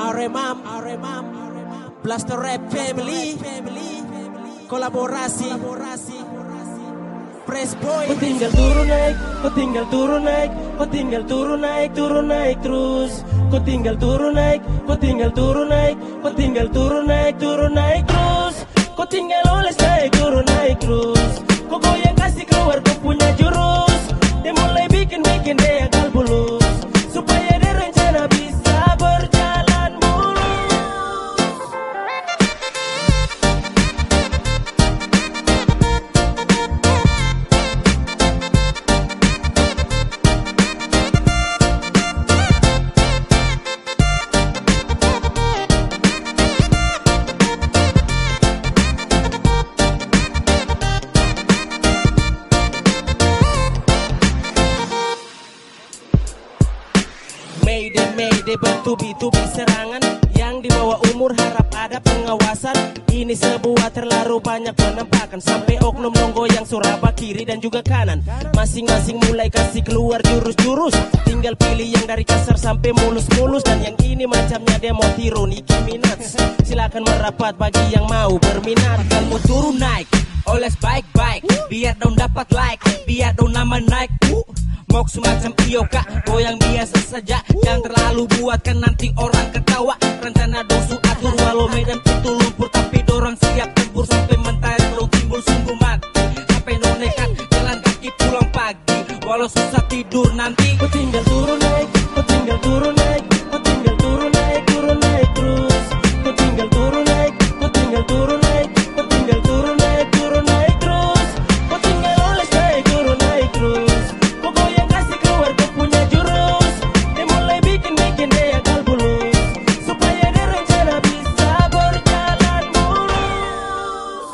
Aremam, Blaster Rap Family, kolaborasi, Press Boy. Kau tinggal turun naik, kau tinggal turun naik, kau tinggal turun naik terus. Kau tinggal turun naik, kau tinggal turun naik, kau tinggal turun naik terus. Kau tinggal oles naik terus. Kau goyang kasih keluar kau punya jurus. Dia mulai bikin dia akal bulus, supaya dia rencana bisa berjalan mulus. Mayday bertubi-tubi serangan yang di bawah umur, harap ada pengawasan. Ini sebuah terlalu banyak penampakan, sampai oknum nonggo yang suraba kiri dan juga kanan. Masing-masing mulai kasih keluar jurus-jurus, tinggal pilih yang dari kasar sampai mulus-mulus. Dan yang ini macamnya dia mau tiru Nicki Minaj. Silakan merapat bagi yang mau berminat. Kalau turun naik, oles baik-baik, biar dong dapat like, biar dong nama naik. Mok semacam iyo kak, goyang biasa saja, jangan terlalu buatkan nanti orang ketawa. Rencana dosu atur walau medan itu lumpur, tapi dorang siap tempur sampai mentari belum timbul sungguh mati. Sampai no nekat jalan kaki pulang pagi, walau susah tidur nanti. Kau tinggal turun naik, kau tinggal turun naik, kau tinggal turun naik terus. Kau tinggal turun naik, kau tinggal turun naik, kau tinggal turun naik terus. Kau tinggal oles naik terus. Kau goyang kasih keluar kau punya jurus. Dia mulai bikin dia akal bulus, supaya dia rencana bisa berjalan mulus.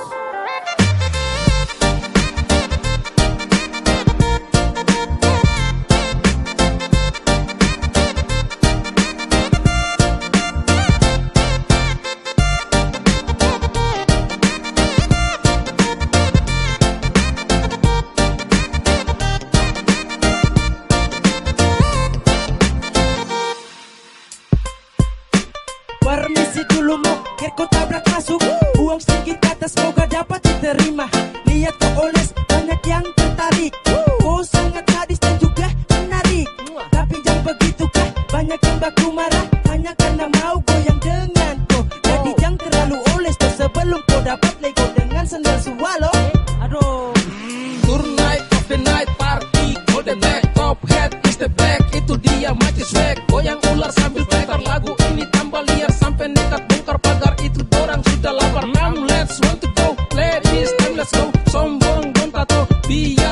Permisi dulu mau, biar kau tabrak masuk. Buang sedikit ke atas, semoga dapat diterima. Lihat kau oles, banyak yang tertarik. Kau sangat sadis dan juga menarik. Tapi jangan begitu kah, banyak yang baku marah hanya karena mau goyang dengan kau. Jadi jangan terlalu oles tuh, sebelum kau dapat lego dengan sandal swallow. Aduh. Turn night of the night party, hold the back, top head is the back. Itu dia macis swag, goyang ular sambil putar lagu ini tambah liar sampai nekat bongkar pagar. Itu dorang sudah lapar. Now let's want to go, ladies time let's go. Sombong don't tato,